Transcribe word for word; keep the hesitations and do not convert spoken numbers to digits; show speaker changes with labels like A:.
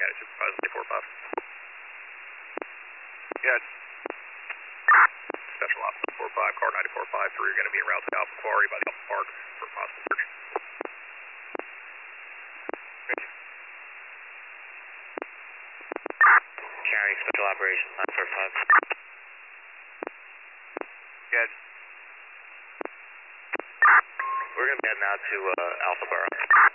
A: County Supervisor nine four five. Yeah. Special Ops four five, car nine four five three, you're going to be en route to Alpha Quarry by the Alpha Park for possible search.
B: County Special Operations nine four five.
A: Good.
B: We're going to be heading out to uh, Alpha Borough.